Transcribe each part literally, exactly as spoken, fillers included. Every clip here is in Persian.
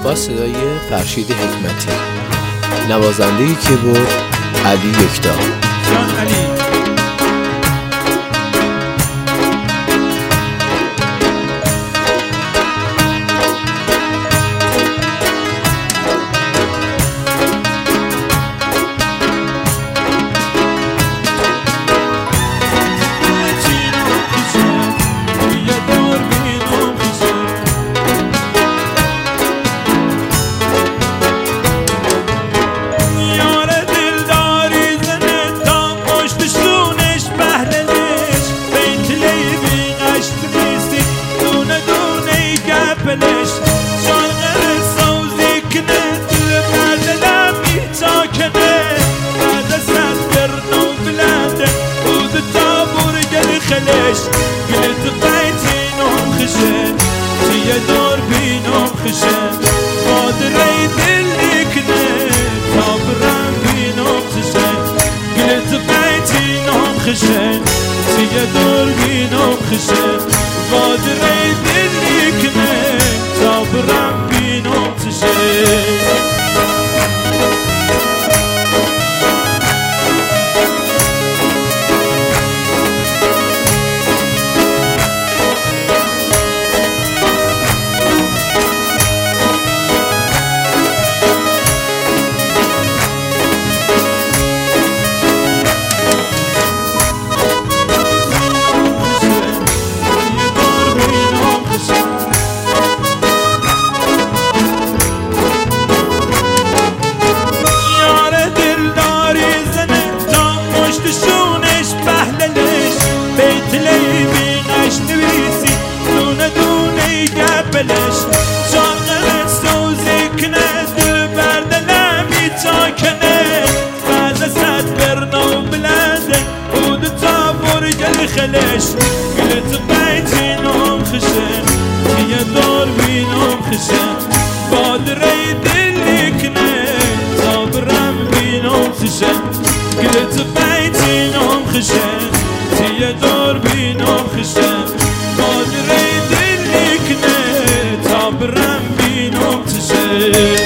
با صدای فرشید حکمتی. نوازنده کیبورد علی یکتا. جان علی. قلت بيتينهم خشن تي دور بينهم خشن قادري دلي كنت صابران بينهم خشن قلت بيتينهم خشن تي دور بينهم خشن قادري دلي كنت صابران بينهم خشن شاقل سوزی کنه دل بردنم میتاکنه بعد صد برنو بلنده بود تا برگل خلش قلت بیتینم خشن یه دور بینم خشن بادره دلی کنه تا برم بینم خشن قلت بیتینم خشن یه دور بینم خشن بادره دلی کنه برم بینم تشه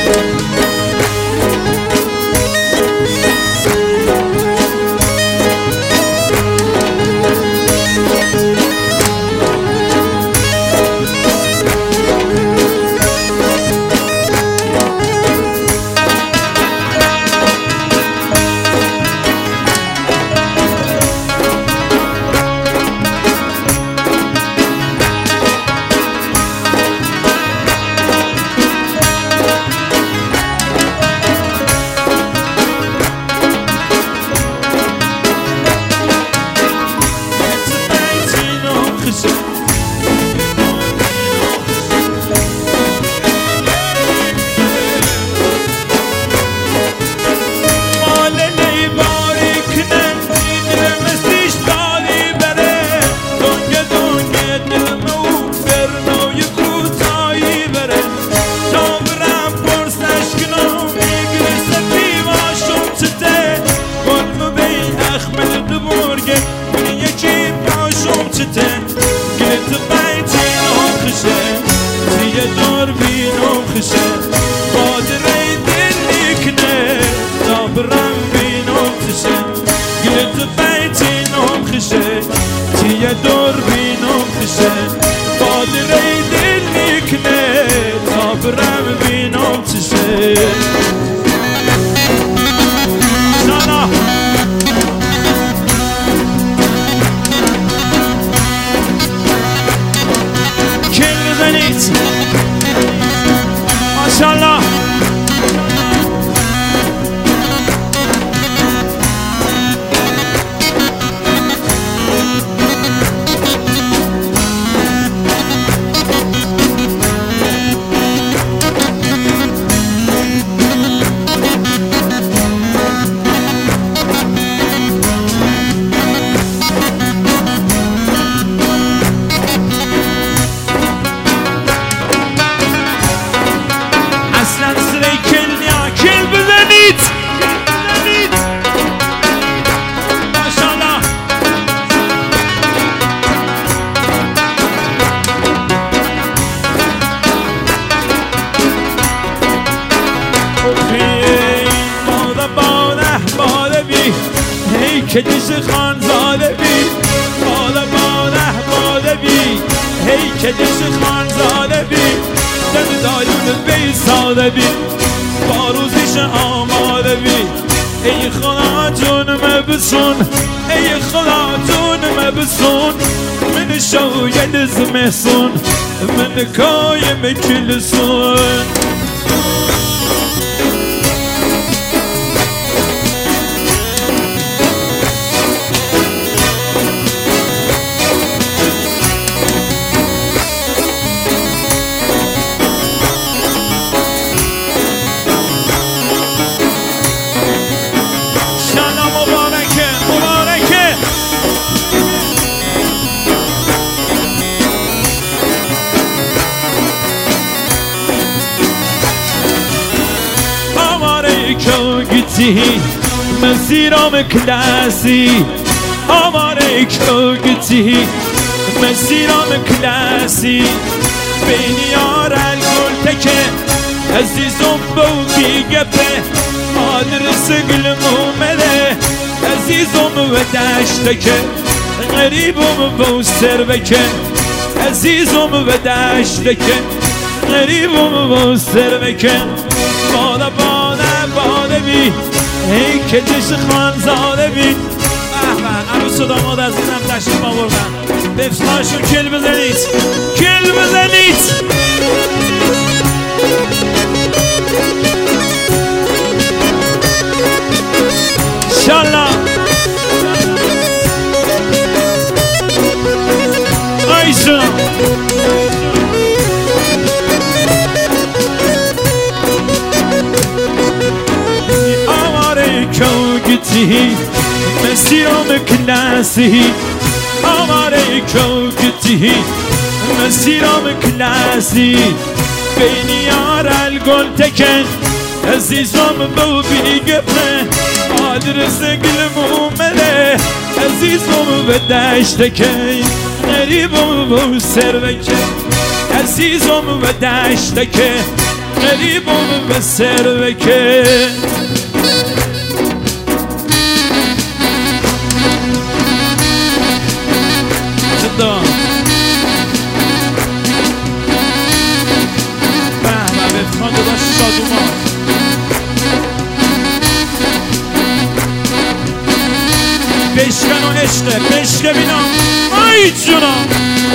قلت بيتينهم خشن تي دور بينهم خشن بادري دلي كنه صابرم بينهم تشن قلت بيتينهم خشن تي دور بينهم خشن بادري دلي كنه صابرم بينهم تشن ما شاء الله. هیکلش خانزاده بی بالا بالا بالا بی هیکلش خانزاده بی دم دایون بی ساده بی با روزیش آماده بی ای خدا جونم بسون ای خدا جونم بسون من شاید زمستون من کایم کلسون گیتی مسیرام کلاسی آماره که گیتی مسیرام کلاسی بینی آرل گل تکه عزیزم بو بیگپه آدرس گلم اومده عزیزم و دشتکه غریبم بو سر بکه عزیزم و دشتکه غریبم بو سر بکه بالا بالا بالا بی ای کلش خانزاده بی به به عروس و داماد عزیزم تشریف آوردن به افتخارشون کل بزنید کل بزنید انشالله آیشون گیتی مسیرام کلاسی آماره که گیتی مسیرام کلاسی بینی آرل گل تکن عزیزم بو بیگپه آدرس گلم اومده عزیزم به دشتکه غریبم بو سر بکه عزیزم به دشتکه غریبم به سر بکه دام به به به افتخار داداش شادومان بشکن و عشقه بشکه بینام آی جونم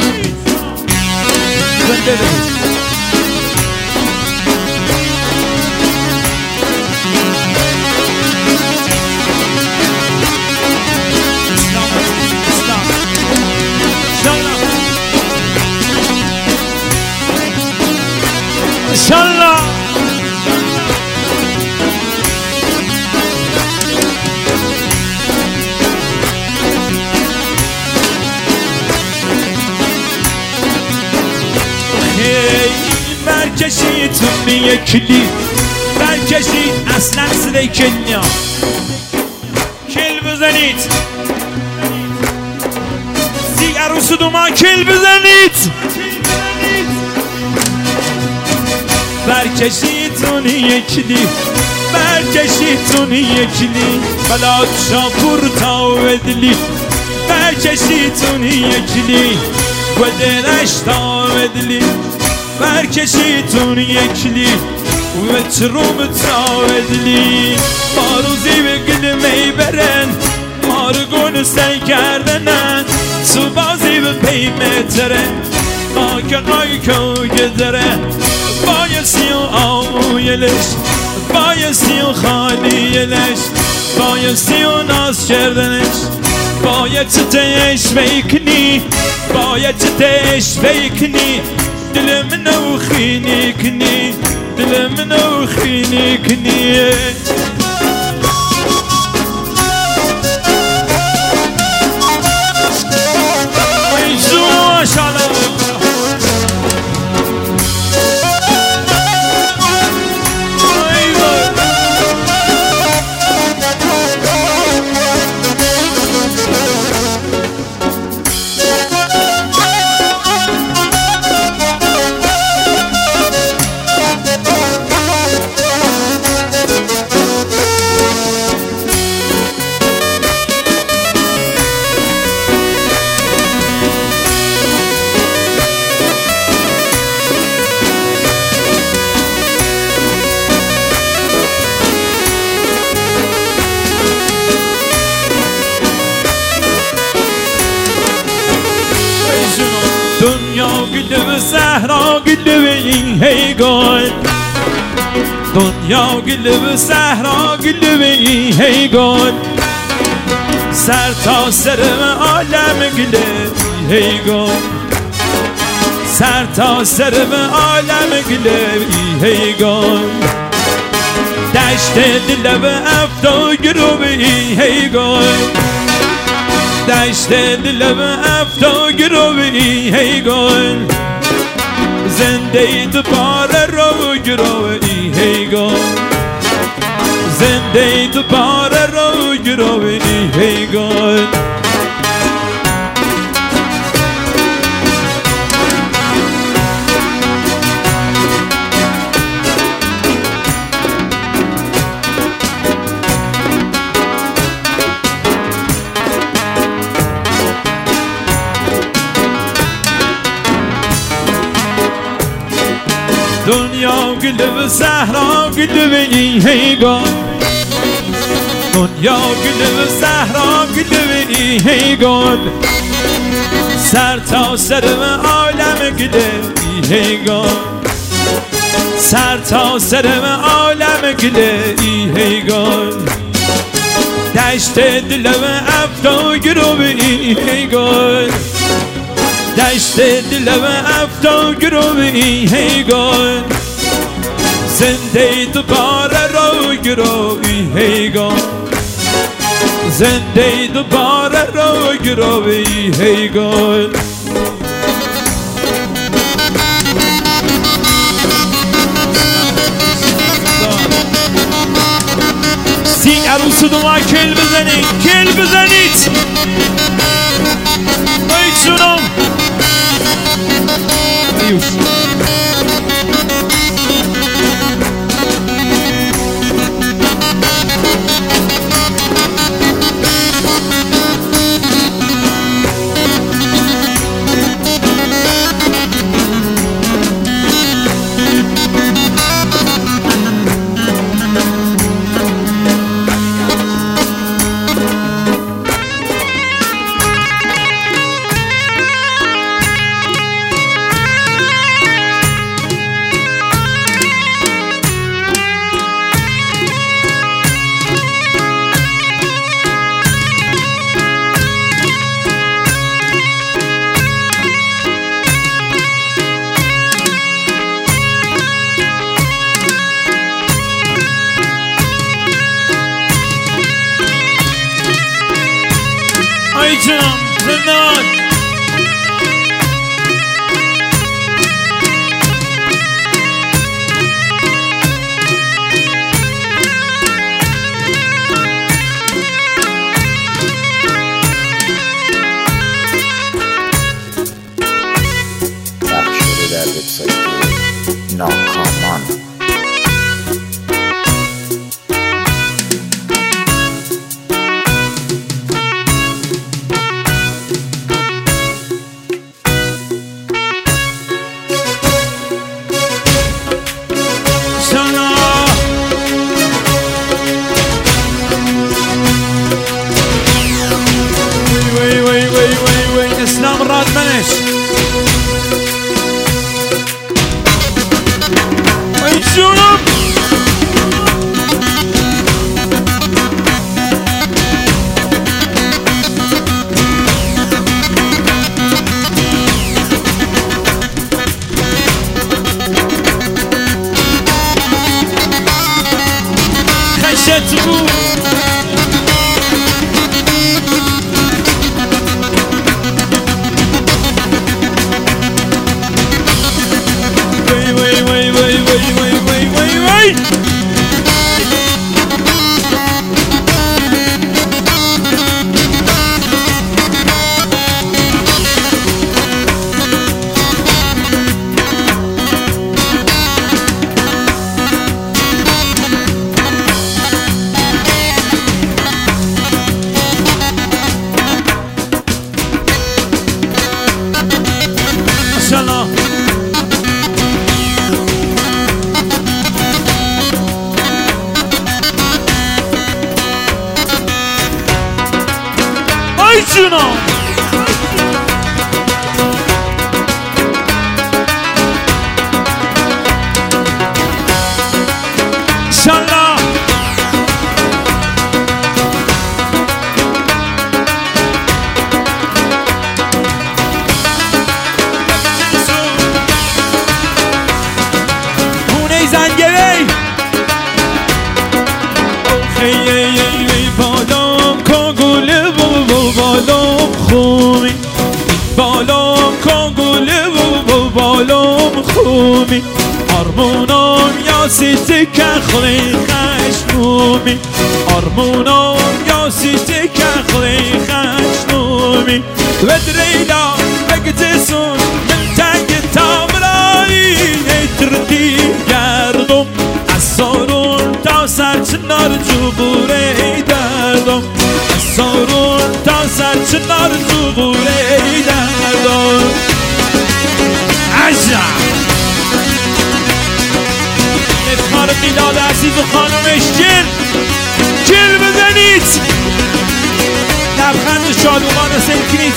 زنده بید انشالله برکشید تو یکلی برکشید اصلا صدای کنیا کل بزنید سی عروس دوما کل بزنید برکشیتون یکلی برکشیتون یکلی بلاد شاپور تا ودلی برکشیتون یکلی و دلش تا ودلی برکشیتون یکلی و تروم تا ودلی ما روزی به گل میبرن ما رو گون سعی کردنن تو بازی به پیمتره ما که قای که گذره بایستی و آمویلش بایستی و خالیلش بایستی و ناز کردنش باید تش بیکنی باید تش بیکنی دل منو خینی کنی دل منو خینی کنی گل به صحرا گل به این هی گل دنیا گل به صحرا گل به این هی گل سر تا سر عالم گل هی گل سر تا سر عالم گل هی گل دشت دل به افتا گرو به این هی گل دشت دل به افتا گرو به این هی گل زنده دوباره رو گرو به این هی گل زنده دوباره رو گرو به این هی گل دنیا گل به صحرا گل به این هی گل دنیا گل به صحرا گل به این هی گل سر تا سر عالم گل این هی گل سر تا سر عالم گل این هی گل دشت دل به افتا گرو به این هی گل دشت دل به افتا گرو به این هی گل زنده دوباره رو گرو این هی گل زنده دوباره رو گرو به این هی گل سی عروس دوما کل بزنید کل بزنید ای جونم ایوش ای جونم زندان پخش شده در وبسایت ناکامان. اسلام راد منش ای جونم خشت بود ماشاءالله ای جونم بالام کانگوله و بالام خومی آرمونام یا سیتی کخلی خشنومی آرمونام یا سیتی کخلی خشنومی ودریلا بگتسون من تنگ تامرایی نیتردی گردم از سارون تا سرچنار جبوره دردم از سارون تا سرچنار جبوره دردم عجب افتخار میلاد عزیز و خانمش جل جل بزنید لبخند شادومان سلکنید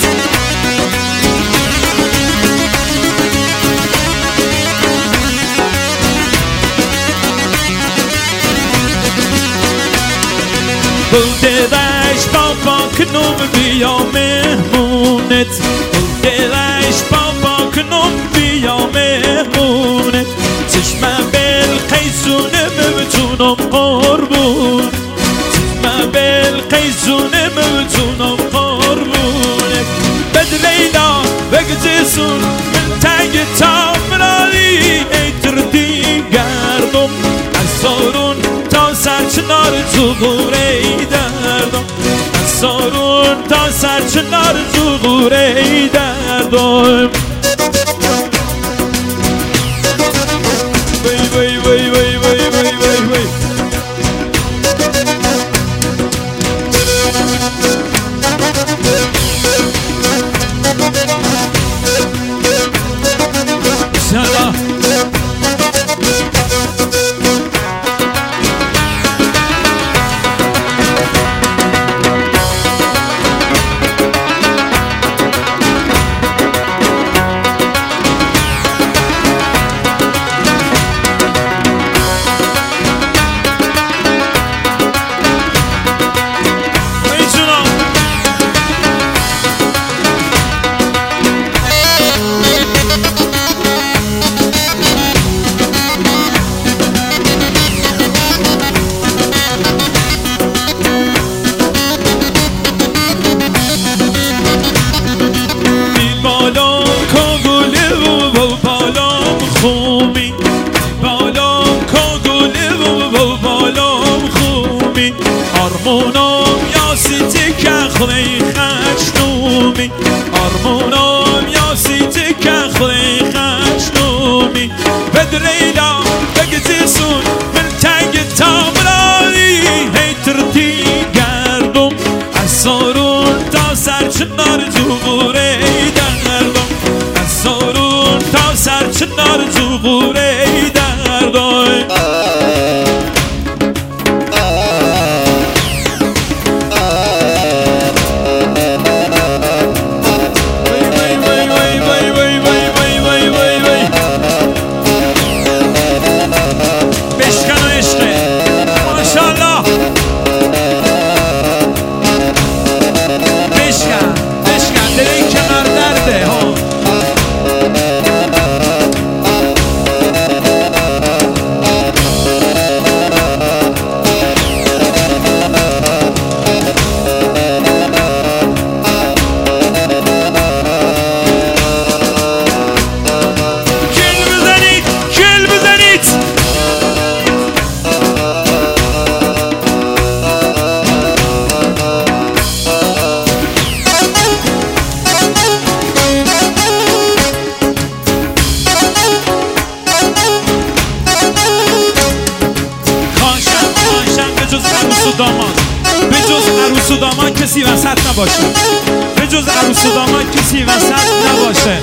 بوده وش بابا کنم بیا مهمونت بوده وش بابا کنم بیا مهمونت چشمم بالقیزونه مبتونم قربون چشمم بالقیزونه مبتونم قربونت بد لیلا بگذیسون من تنگ تامرایی ایتردی گردم از سارون تا سرچنار زغوره دردم از سارون تا سرچنار زغوره دردم وی وی وی وی وی وی وی وی سلام آرمونام یا سیتی کخلی خشنومی آرمونام یا سیتی کخلی خشنومی بدریلا بگذیسون من تنگ تامرایی هیتردی گردم از سارون تا سرچنار جغوره دردم از سارون تا سرچنار جغوره دردم به جز عروس و داماد کسی وسط نباشه به جز عروس و داماد کسی وسط نباشه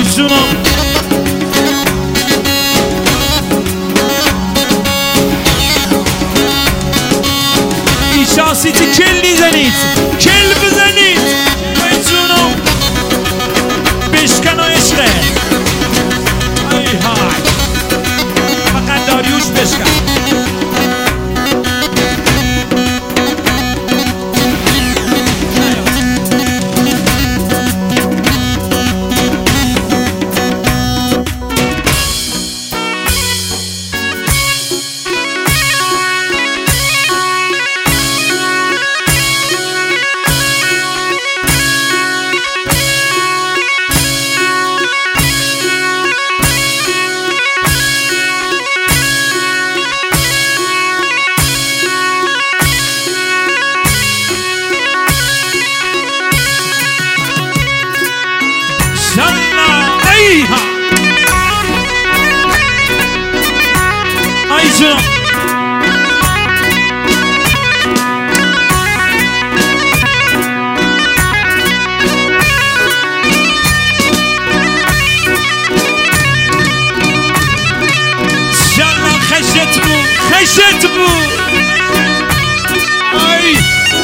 ای جونم ایشا سیتی کلی زنید کل بزنید ای جونم بشکن و عشقه ای های فقط داریوش بشکن خشت بود آی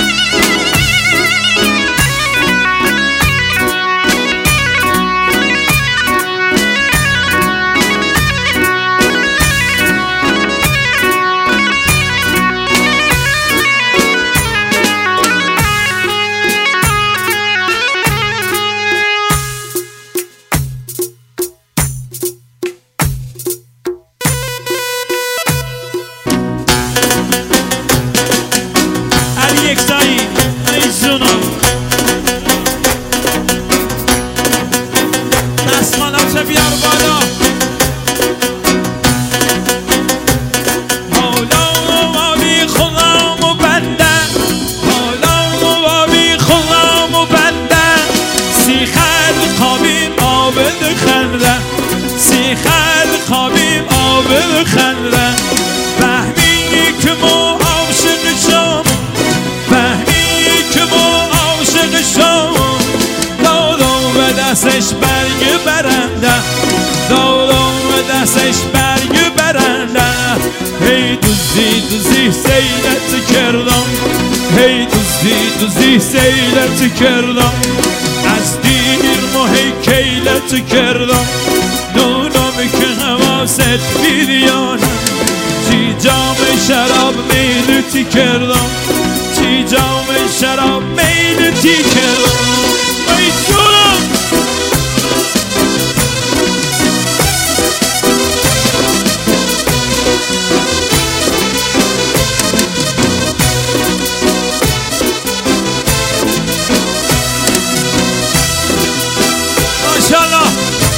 خنده فهمی که ما عاشق شما فهمی که ما عاشق شما دادم به دستش برگ برنده دادم به دستش برگ برنده هی دوزی دوزی سیلت کردم هی دوزی دوزی سیلت کردم از دیر ماهی کیلت کردم نونم که حواست بیریانم چی جام شراب میلتی کردم چی جام شراب میلتی کردم ای جونم ماشاءالله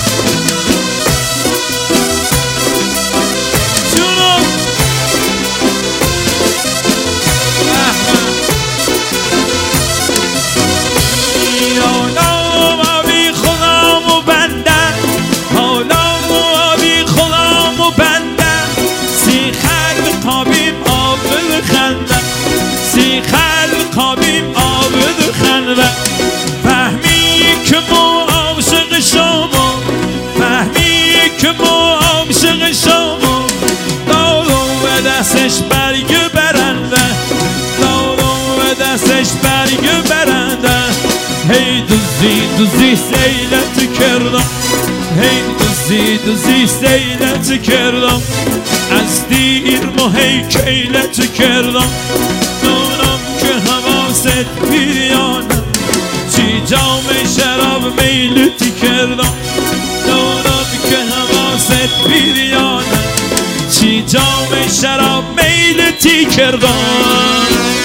فهمی که ما عاشق شما فهمی که ما عاشق شما دادم به دستش برگ برنده دادم به دستش برگ برنده هی دوزی دوزی سیلت کردم هی دوزی دوزی سیلت کردم از دیر ماهی کیلت کردم نونم که حواست بیریانم چی جام شراب میلتی کردم نونم که حواست بیریانم چی جام شراب میلتی کردم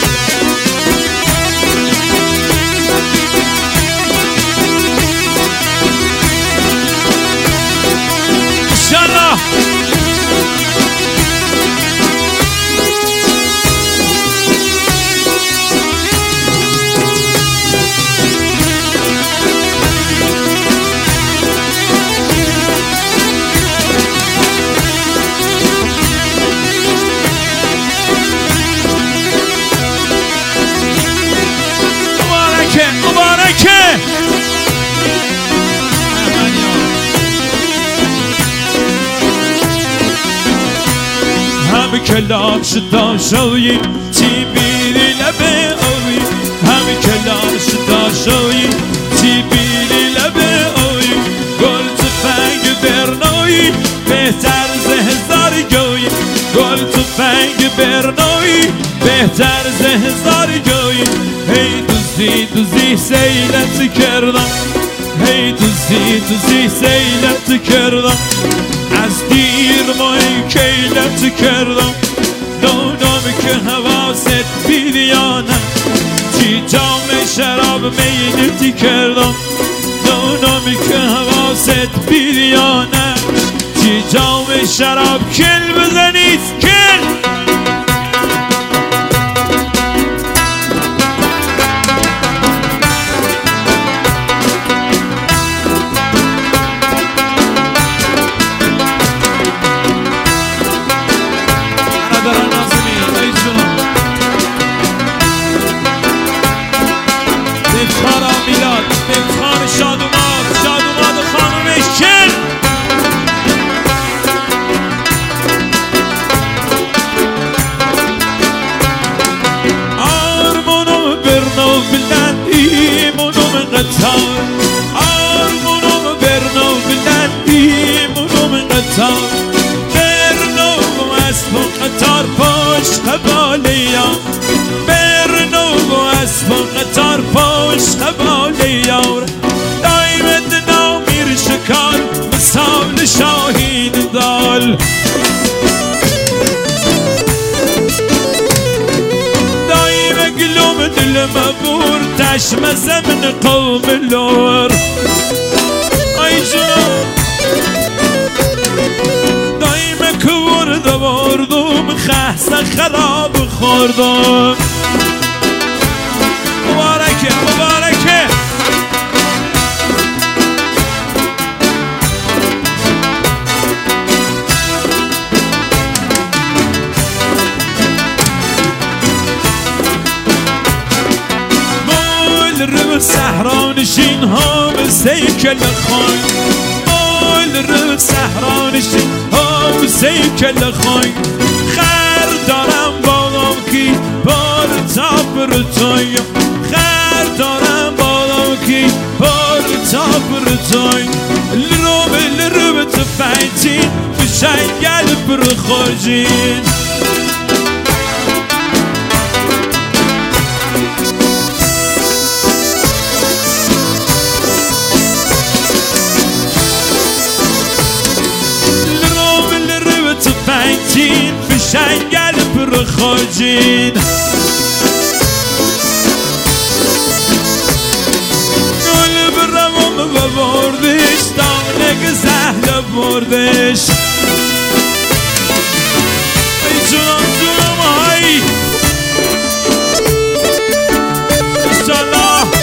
انشالله کلاش داشوی چی بیری لبه آوی هم کلاش داشوی چی بیری لبه آوی گل تفنگ برنایی بهتر ز هزار گوی گل تفنگ برنایی بهتر ز هزار گوی هی دوزی دوزی سیلت کردم هی دوزی دوزی سیلت کردم از دیر مای کیلت کردم دونم که حواست بیریانم چی جام شراب میلتی کردم دونم که حواست بیریانم چی جام شراب کل بزنید کل آرمونم برنو بلندیم اونم قطار برنو اسب و قطار پشت قبالیام برنو اسب و قطار پشت قبالیام دایمت نامیر شکار مثال شاهین دال دل مبور تشم زمن قوم اللور ای جناب دایم کور دوردم خحص خراب خوردم مبارکه مبارکه رو صحرا نشین ها به سیکل خواهی مال رو صحرا نشین ها به سیکل خواهی خر دارم باغم کی بار تاب رو توی خر دارم باغم کی بار تاب رو توی لرو به لرو به تفنگین به شنگل پر خوشین تفنگین به شنگل پر خوشین گل برمم و بردش دانگ زهر بردش ای جونم جونم های انشالله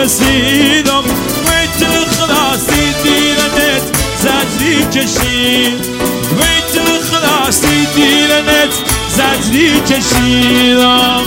رسیدم وی تو خلاصی دیرنت زجری کشید وی تو خلاصی دیرنت زجری کشیدم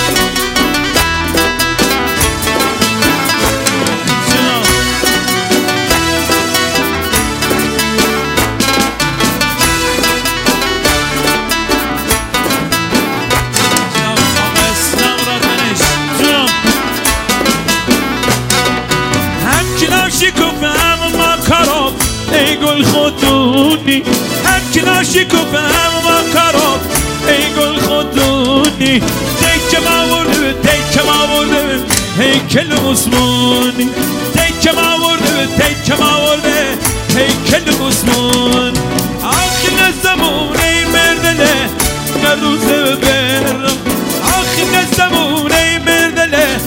ای گل خودونی هم که ناشی کفم و کراب ای گل خودونی دیکه ما ورده دیکه ما ورده هیکل عثمانی دیکه ما ورده دیکه ما ورده هیکل عثمان آخر زمان ای مردله نه روزه برم آخر زمان ای مردله